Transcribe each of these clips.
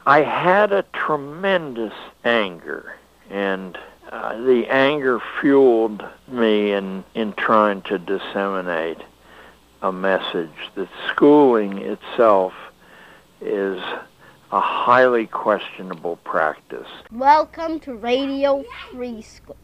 I had a tremendous anger, and the anger fueled me in trying to disseminate a message that schooling itself is a highly questionable practice. Welcome to Radio Free School.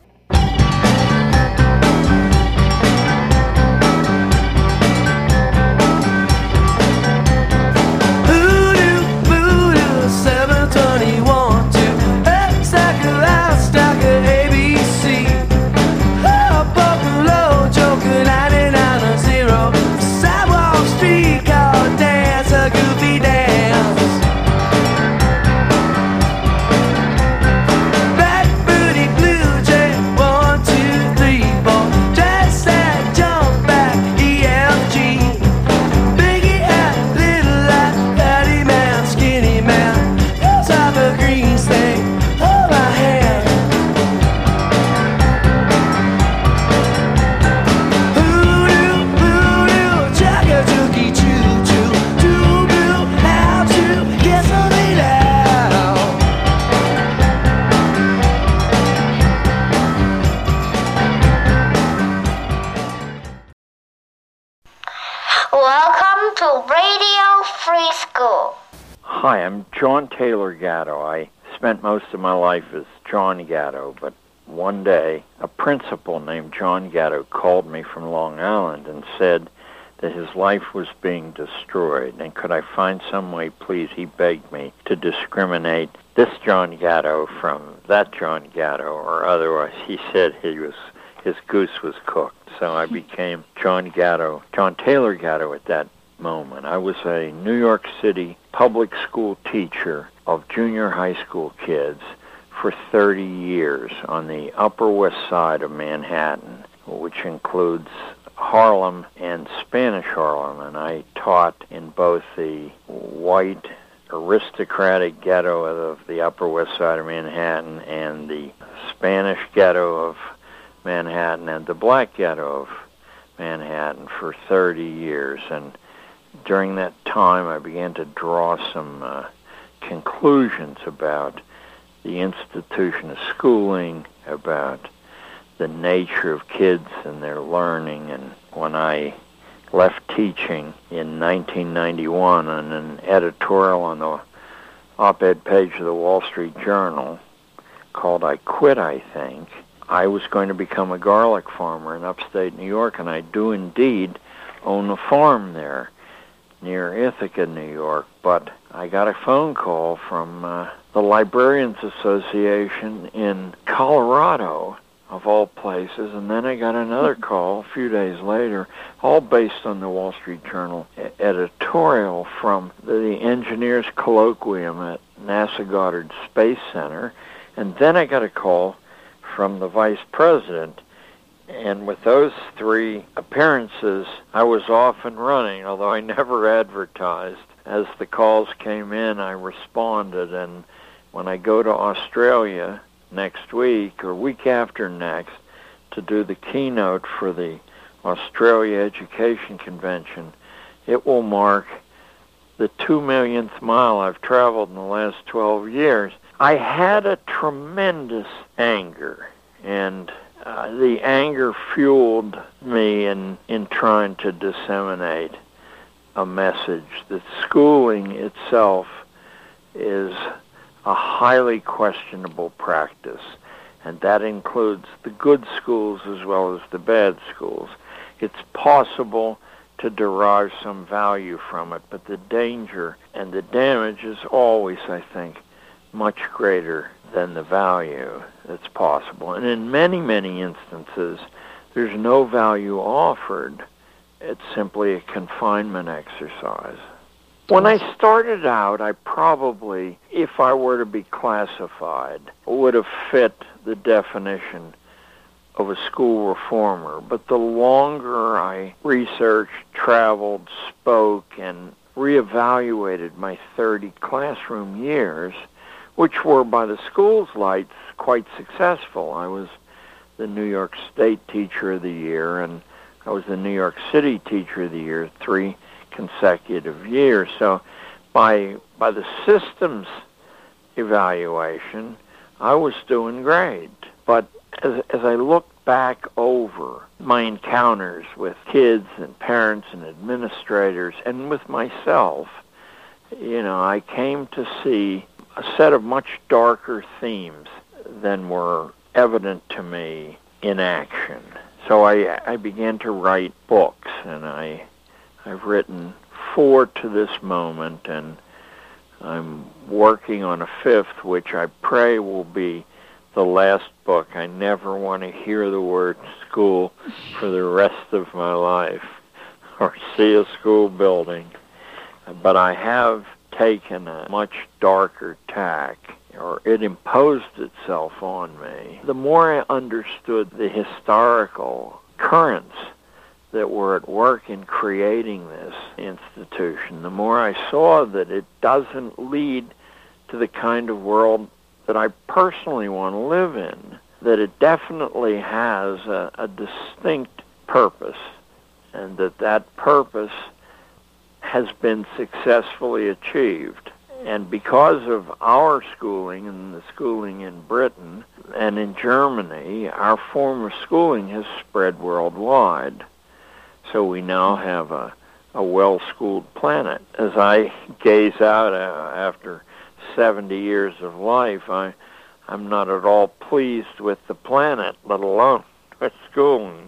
Welcome to Radio Free School. Hi, I'm John Taylor Gatto. I spent most of my life as John Gatto, but one day a principal named John Gatto called me from Long Island and said that his life was being destroyed, and could I find some way, please, he begged me, to discriminate this John Gatto from that John Gatto, or otherwise he said his goose was cooked. So I became John Taylor Gatto at that moment. I was a New York City public school teacher of junior high school kids for 30 years on the Upper West Side of Manhattan, which includes Harlem and Spanish Harlem, and I taught in both the white aristocratic ghetto of the Upper West Side of Manhattan and the Spanish ghetto of Manhattan and the black ghetto of Manhattan for 30 years. And during that time, I began to draw some conclusions about the institution of schooling, about the nature of kids and their learning. And when I left teaching in 1991 on an editorial on the op-ed page of the Wall Street Journal called I Quit, I Think, I was going to become a garlic farmer in upstate New York, and I do indeed own a farm there near Ithaca, New York. But I got a phone call from the Librarians Association in Colorado, of all places, and then I got another call a few days later, all based on the Wall Street Journal editorial from the Engineers Colloquium at NASA Goddard Space Center, and then I got a call from the vice president. And with those three appearances, I was off and running, although I never advertised. As the calls came in, I responded, and when I go to Australia next week or week after next to do the keynote for the Australia Education Convention, it will mark the 2 millionth mile I've traveled in the last 12 years. I had a tremendous anger, and the anger fueled me in trying to disseminate a message that schooling itself is a highly questionable practice, and that includes the good schools as well as the bad schools. It's possible to derive some value from it, but the danger and the damage is always, I think, much greater than the value that's possible. And in many, many instances, there's no value offered. It's simply a confinement exercise. When I started out, I probably, if I were to be classified, would have fit the definition of a school reformer. But the longer I researched, traveled, spoke, and reevaluated my 30 classroom years, which were, by the school's lights, quite successful. I was the New York State Teacher of the Year, and I was the New York City Teacher of the Year 3 consecutive years. So by the system's evaluation, I was doing great. But as I look back over my encounters with kids and parents and administrators and with myself, I came to see a set of much darker themes than were evident to me in action. So I began to write books, and I've written 4 to this moment, and I'm working on a 5th, which I pray will be the last book. I never want to hear the word school for the rest of my life or see a school building. But I have taken a much darker tack, or it imposed itself on me. The more I understood the historical currents that were at work in creating this institution, the more I saw that it doesn't lead to the kind of world that I personally want to live in, that it definitely has a distinct purpose, and that purpose has been successfully achieved. And because of our schooling and the schooling in Britain and in Germany, our form of schooling has spread worldwide. So we now have a well-schooled planet. As I gaze out after 70 years of life, I'm not at all pleased with the planet, let alone with schooling.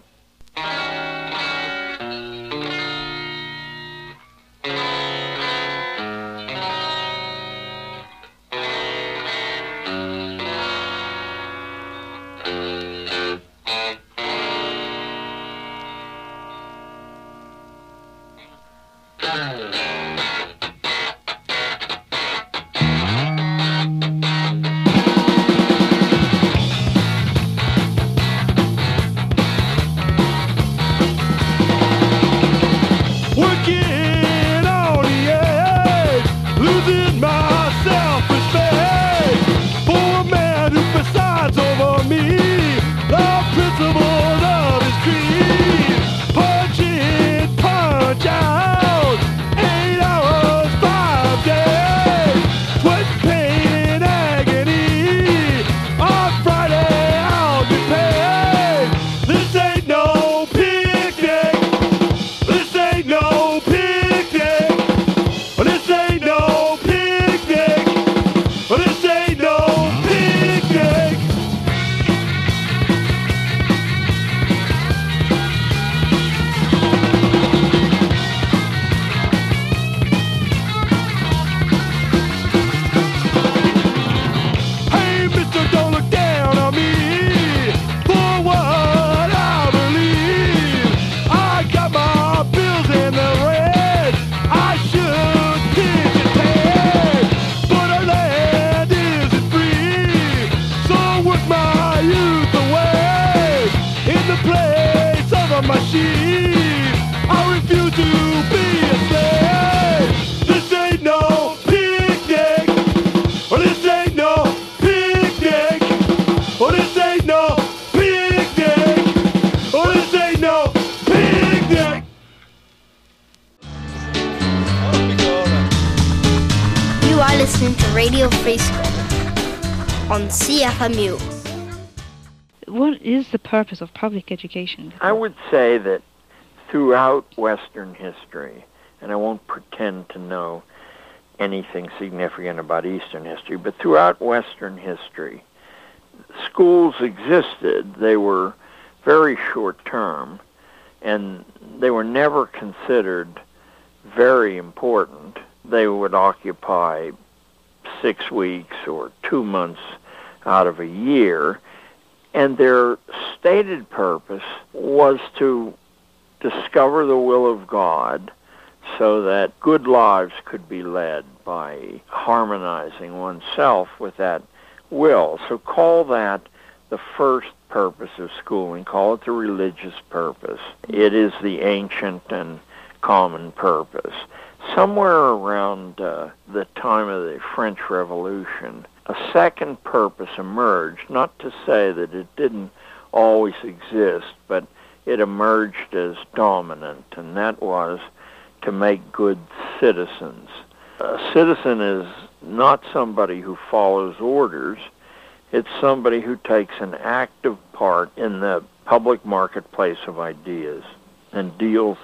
Listening to Radio Free School on CFMU. What is the purpose of public education? I would say that throughout Western history, and I won't pretend to know anything significant about Eastern history, but throughout Western history, schools existed. They were very short-term, and they were never considered very important. They would occupy 6 weeks or 2 months out of a year, and their stated purpose was to discover the will of God so that good lives could be led by harmonizing oneself with that will. So call that the first purpose of schooling. Call it the religious purpose. It is the ancient and common purpose. Somewhere around the time of the French Revolution, a second purpose emerged, not to say that it didn't always exist, but it emerged as dominant, and that was to make good citizens. A citizen is not somebody who follows orders. It's somebody who takes an active part in the public marketplace of ideas and deals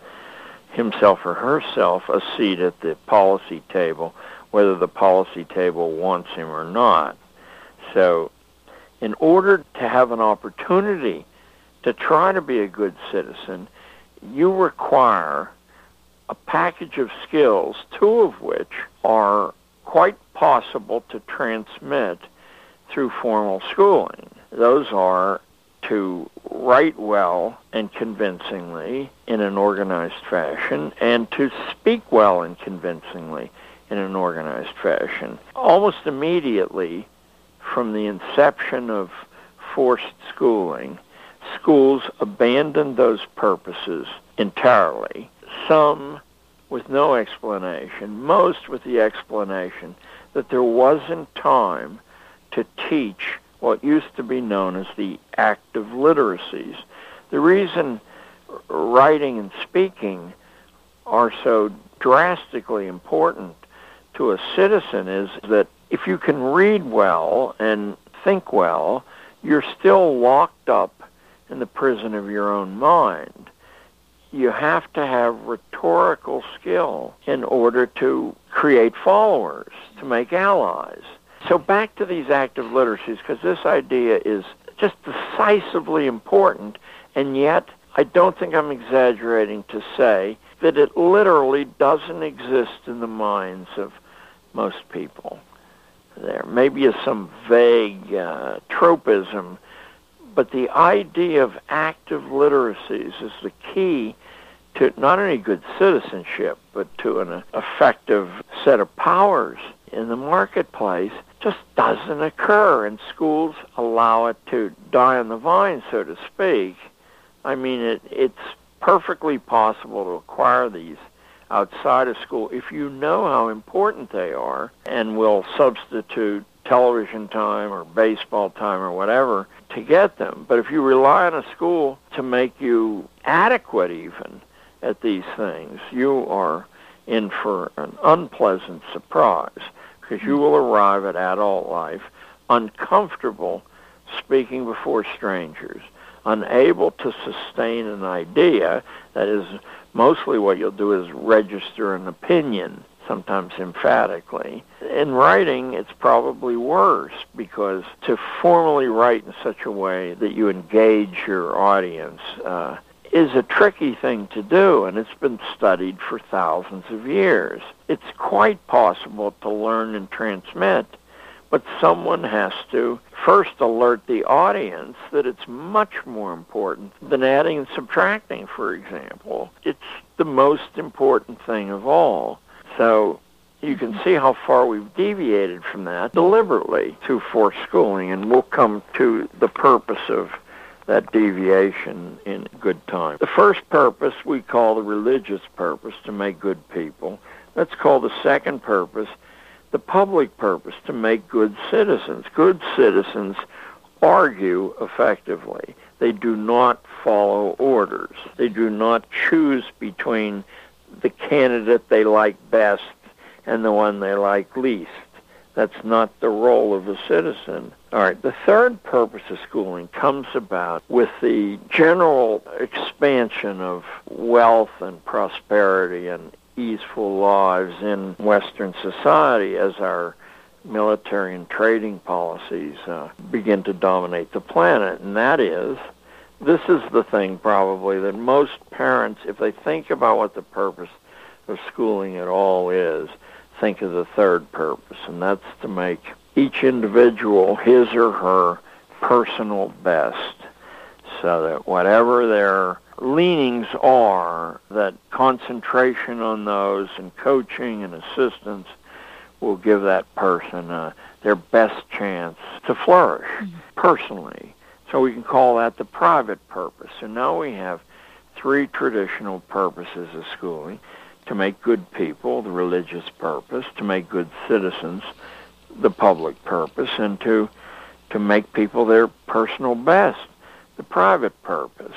himself or herself a seat at the policy table, whether the policy table wants him or not. So in order to have an opportunity to try to be a good citizen, you require a package of skills, two of which are quite possible to transmit through formal schooling. Those are to write well and convincingly in an organized fashion, and to speak well and convincingly in an organized fashion. Almost immediately from the inception of forced schooling, schools abandoned those purposes entirely, some with no explanation, most with the explanation that there wasn't time to teach what used to be known as the active literacies. The reason writing and speaking are so drastically important to a citizen is that if you can read well and think well, you're still locked up in the prison of your own mind. You have to have rhetorical skill in order to create followers, to make allies. So back to these active literacies, because this idea is just decisively important, and yet I don't think I'm exaggerating to say that it literally doesn't exist in the minds of most people. There maybe is some vague tropism, but the idea of active literacies is the key to not only good citizenship, but to an effective set of powers in the marketplace. Just doesn't occur, and schools allow it to die on the vine, so to speak. I mean, it's perfectly possible to acquire these outside of school if you know how important they are, and will substitute television time or baseball time or whatever to get them. But if you rely on a school to make you adequate even at these things, you are in for an unpleasant surprise, because you will arrive at adult life uncomfortable speaking before strangers, unable to sustain an idea. That is, mostly what you'll do is register an opinion, sometimes emphatically. In writing, it's probably worse, because to formally write in such a way that you engage your audience is a tricky thing to do, and it's been studied for thousands of years. It's quite possible to learn and transmit, but someone has to first alert the audience that it's much more important than adding and subtracting, for example. It's the most important thing of all. So you can see how far we've deviated from that deliberately through forced schooling, and we'll come to the purpose of that deviation in good time. The first purpose we call the religious purpose, to make good people. Let's call the second purpose the public purpose, to make good citizens. Good citizens argue effectively. They do not follow orders. They do not choose between the candidate they like best and the one they like least. That's not the role of a citizen. All right, the third purpose of schooling comes about with the general expansion of wealth and prosperity and easeful lives in Western society as our military and trading policies begin to dominate the planet. And that is, this is the thing probably that most parents, if they think about what the purpose of schooling at all is, think of the third purpose, and that's to make each individual his or her personal best, so that whatever their leanings are, that concentration on those and coaching and assistance will give that person their best chance to flourish personally. So we can call that the private purpose. So now we have three traditional purposes of schooling: to make good people, the religious purpose; to make good citizens, the public purpose; and to make people their personal best, the private purpose.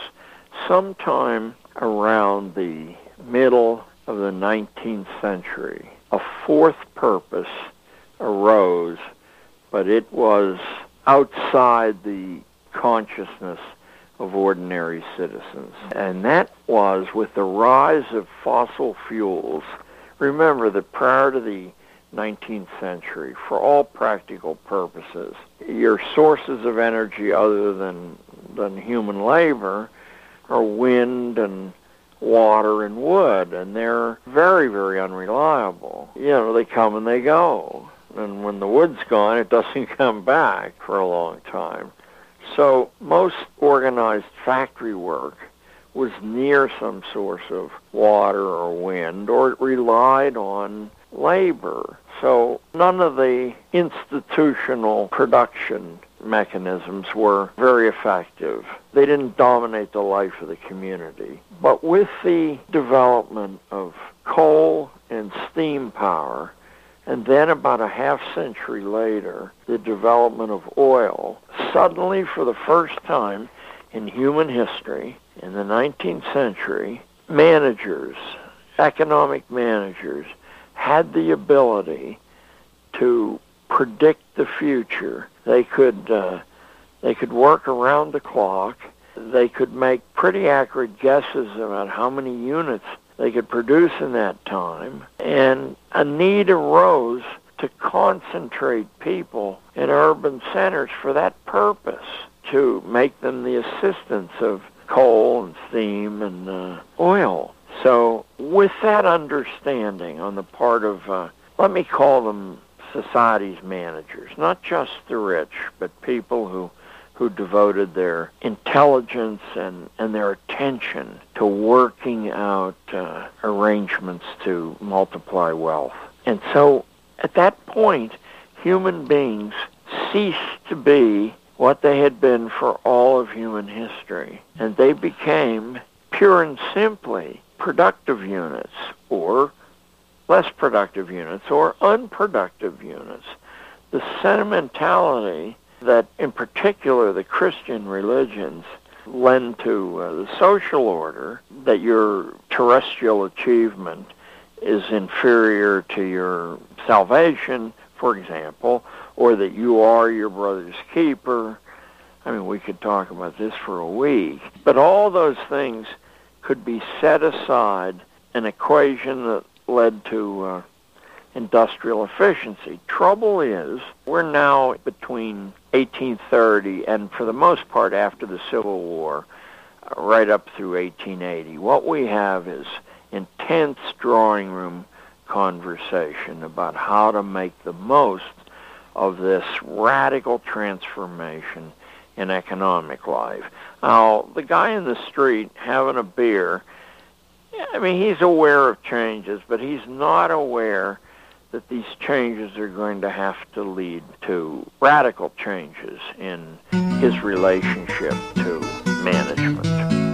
Sometime around the middle of the 19th century, a fourth purpose arose, but it was outside the consciousness of ordinary citizens. And that was with the rise of fossil fuels. Remember that prior to the 19th century, for all practical purposes, your sources of energy other than human labor are wind and water and wood, and they're very, very unreliable. You know, they come and they go. And when the wood's gone, it doesn't come back for a long time. So most organized factory work was near some source of water or wind, or it relied on labor. So none of the institutional production mechanisms were very effective. They didn't dominate the life of the community. But with the development of coal and steam power, and then about a half century later, the development of oil, suddenly for the first time in human history, in the 19th century, managers, economic managers, had the ability to predict the future. They could work around the clock. They could make pretty accurate guesses about how many units they could produce in that time. And a need arose to concentrate people in urban centers for that purpose, to make them the assistants of coal and steam and oil. So with that understanding on the part of, let me call them society's managers, not just the rich, but people who devoted their intelligence and their attention to working out arrangements to multiply wealth. And so at that point, human beings ceased to be what they had been for all of human history, and they became pure and simply productive units, or less productive units, or unproductive units. The sentimentality that in particular the Christian religions lend to the social order, that your terrestrial achievement is inferior to your salvation, for example, or that you are your brother's keeper. I mean, we could talk about this for a week. But all those things could be set aside, an equation that led to industrial efficiency. Trouble is, we're now between 1830 and, for the most part, after the Civil War, right up through 1880. What we have is intense drawing room conversation about how to make the most of this radical transformation in economic life. Now, the guy in the street having a beer, I mean, he's aware of changes, but he's not aware that these changes are going to have to lead to radical changes in his relationship to management.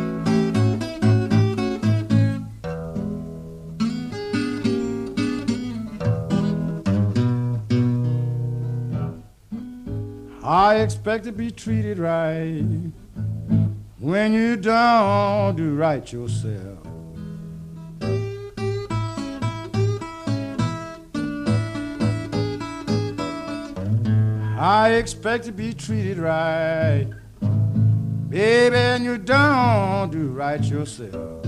I expect to be treated right when you don't do right yourself. I expect to be treated right, baby, and you don't do right yourself.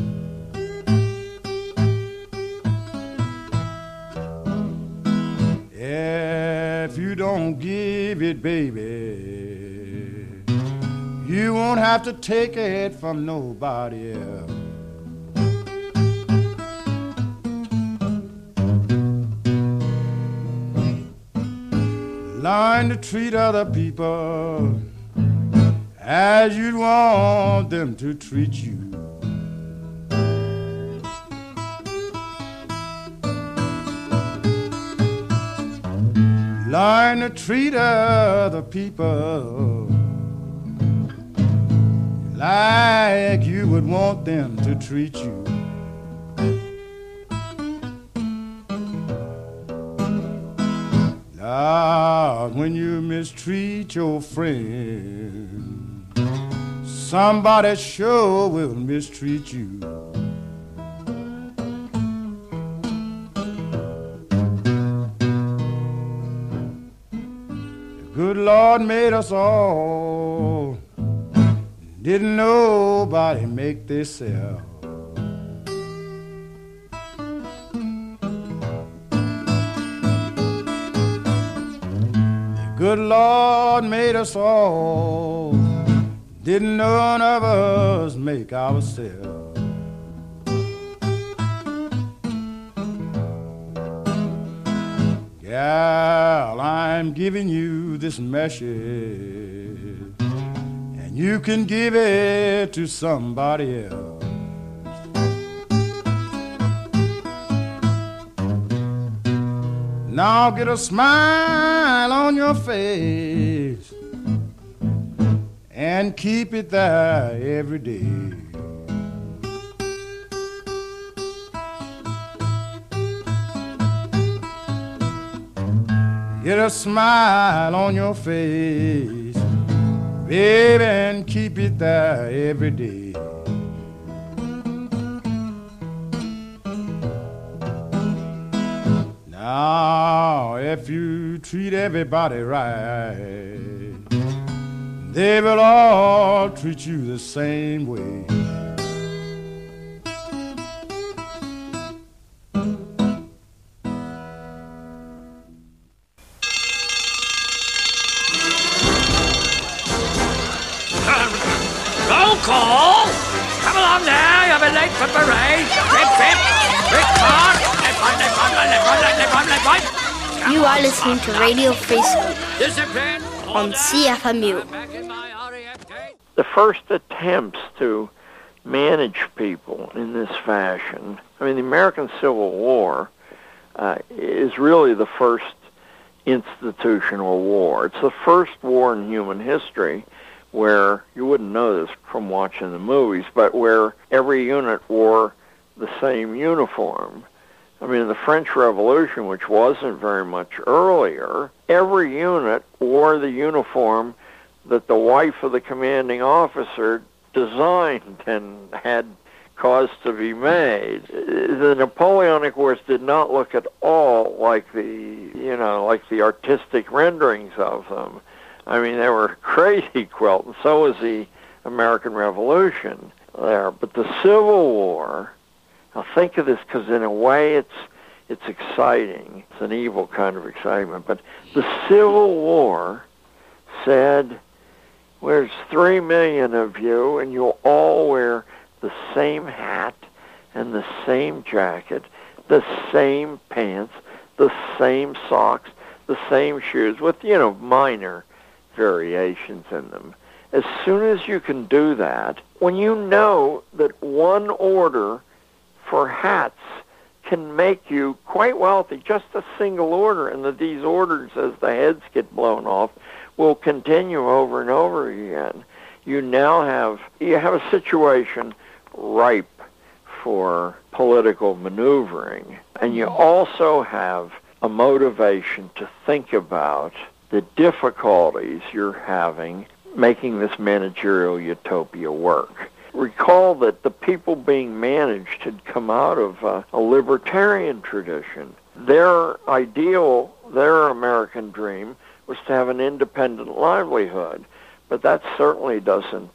If you don't give it, baby, you won't have to take it from nobody else. Learn to treat other people as you'd want them to treat you. Learn to treat other people like you would want them to treat you. When you mistreat your friend, somebody sure will mistreat you. Good Lord made us all. Didn't nobody make themselves. Good Lord made us all. Didn't none of us make ourselves. Gal, I'm giving you this message, and you can give it to somebody else. Now get a smile on your face and keep it there every day. Get a smile on your face, baby, and keep it there every day. Now, if you treat everybody right, they will all treat you the same way. Roll call! Come along now, you'll be late for parade. Rip, Rick Clark. You are listening to Radio Free School Discipline on CFMU. The first attempts to manage people in this fashion, I mean, the American Civil War is really the first institutional war. It's the first war in human history where, you wouldn't know this from watching the movies, but where every unit wore the same uniform. I mean, in the French Revolution, which wasn't very much earlier, every unit wore the uniform that the wife of the commanding officer designed and had caused to be made. The Napoleonic Wars did not look at all like the artistic renderings of them. I mean, they were crazy quilt, and so was the American Revolution there. But the Civil War, now think of this, because in a way it's exciting. It's an evil kind of excitement. But the Civil War said, there's 3 million of you, and you'll all wear the same hat and the same jacket, the same pants, the same socks, the same shoes, with, minor variations in them. As soon as you can do that, when you know that one order for hats can make you quite wealthy, just a single order, and that these orders, as the heads get blown off, will continue over and over again, you have a situation ripe for political maneuvering. And you also have a motivation to think about the difficulties you're having making this managerial utopia work. Recall that the people being managed had come out of a libertarian tradition. Their ideal, their American dream, was to have an independent livelihood. But that certainly doesn't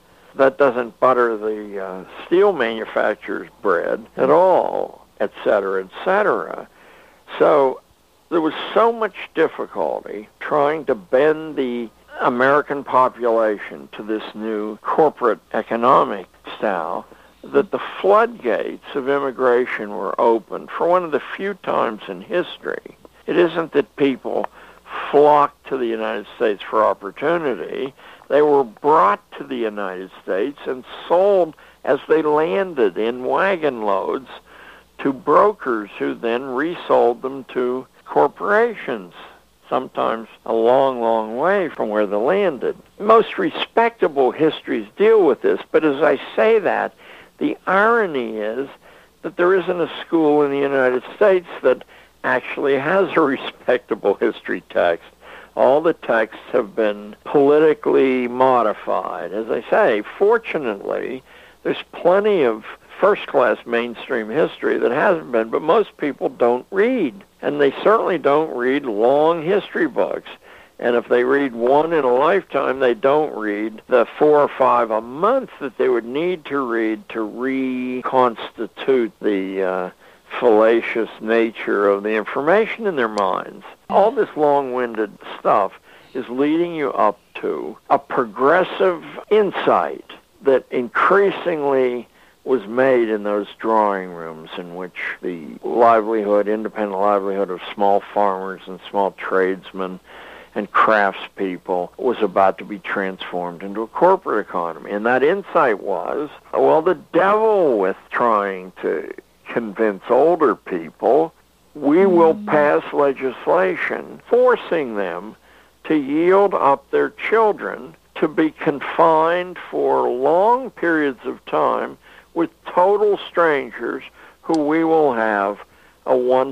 butter the steel manufacturer's bread at all, et cetera, et cetera. So there was so much difficulty trying to bend the American population to this new corporate economic style that the floodgates of immigration were opened for one of the few times in history. It isn't that people flocked to the United States for opportunity. They were brought to the United States and sold as they landed in wagon loads to brokers who then resold them to corporations, sometimes a long, long way from where they landed. Most respectable histories deal with this, but as I say that, the irony is that there isn't a school in the United States that actually has a respectable history text. All the texts have been politically modified. As I say, fortunately, there's plenty of first-class mainstream history that hasn't been, but most people don't read. And they certainly don't read long history books. And if they read one in a lifetime, they don't read the 4 or 5 a month that they would need to read to reconstitute the fallacious nature of the information in their minds. All this long-winded stuff is leading you up to a progressive insight that increasingly was made in those drawing rooms in which the independent livelihood of small farmers and small tradesmen and craftspeople was about to be transformed into a corporate economy. And that insight was, well, the devil with trying to convince older people, we will pass legislation forcing them to yield up their children to be confined for long periods of time with total strangers who we will have a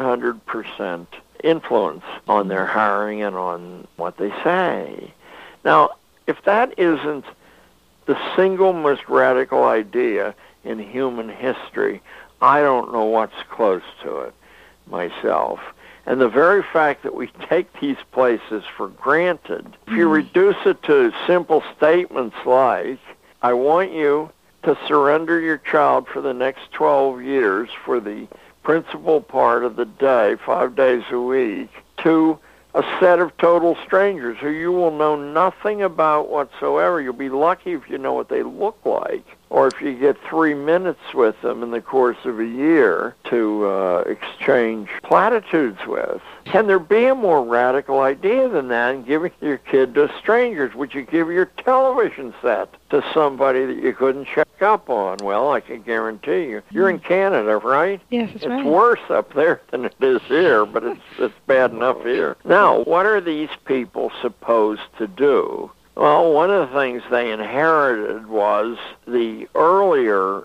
100% influence on their hiring and on what they say. Now, if that isn't the single most radical idea in human history, I don't know what's close to it myself. And the very fact that we take these places for granted, if you reduce it to simple statements like, I want you to surrender your child for the next 12 years for the principal part of the day, 5 days a week, to a set of total strangers who you will know nothing about whatsoever. You'll be lucky if you know what they look like, or if you get 3 minutes with them in the course of a year to exchange platitudes with. Can there be a more radical idea than that in giving your kid to strangers? Would you give your television set to somebody that you couldn't check up on? Well, I can guarantee you. You're in Canada, right? Yes, that's right. It's worse up there than it is here, but it's bad enough here. Now, what are these people supposed to do? Well, one of the things they inherited was the earlier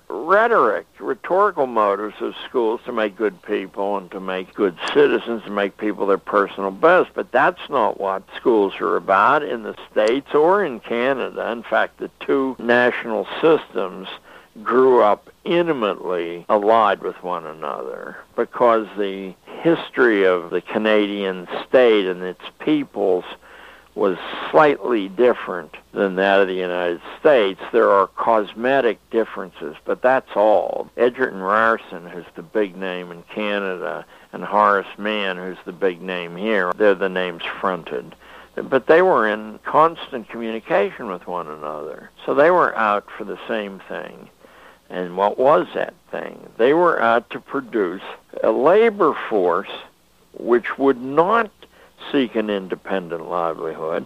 rhetorical motives of schools to make good people and to make good citizens, to make people their personal best. But that's not what schools are about in the States or in Canada. In fact, the two national systems grew up intimately allied with one another because the history of the Canadian state and its peoples was slightly different than that of the United States. There are cosmetic differences, but that's all. Egerton Ryerson, who's the big name in Canada, and Horace Mann, who's the big name here, they're the names fronted. But they were in constant communication with one another. So they were out for the same thing. And what was that thing? They were out to produce a labor force which would not seek an independent livelihood,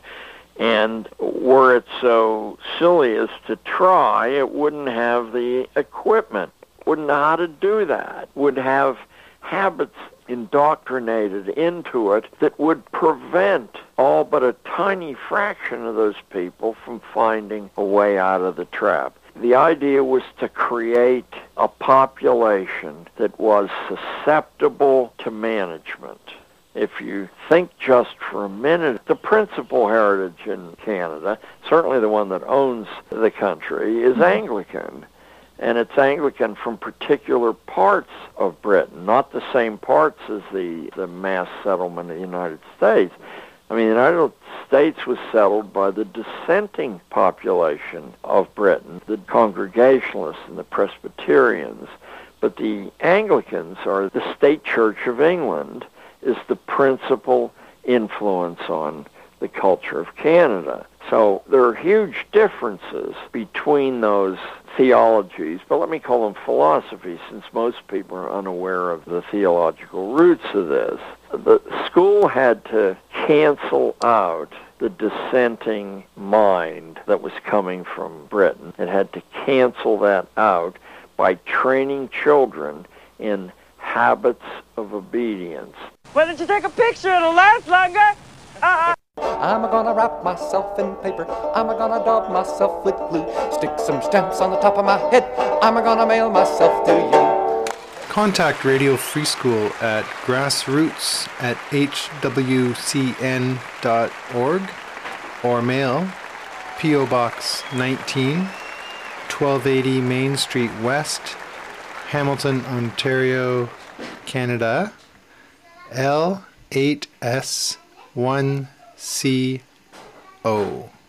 and were it so silly as to try, it wouldn't have the equipment, wouldn't know how to do that, would have habits indoctrinated into it that would prevent all but a tiny fraction of those people from finding a way out of the trap. The idea was to create a population that was susceptible to management. If you think just for a minute, the principal heritage in Canada, certainly the one that owns the country, is Anglican. And it's Anglican from particular parts of Britain, not the same parts as the mass settlement of the United States. I mean, the United States was settled by the dissenting population of Britain, the Congregationalists and the Presbyterians. But the Anglicans, or the State Church of England, is the principal influence on the culture of Canada. So there are huge differences between those theologies, but let me call them philosophies, since most people are unaware of the theological roots of this. The school had to cancel out the dissenting mind that was coming from Britain. It had to cancel that out by training children in habits of obedience. Why don't you take a picture? It'll last longer. I'm gonna wrap myself in paper. I'm gonna daub myself with glue. Stick some stamps on the top of my head. I'm gonna mail myself to you. Contact Radio Free School at grassroots@hwcn.org or mail P.O. Box 19, 1280 Main Street West, Hamilton, Ontario, Canada, L8S1 C O.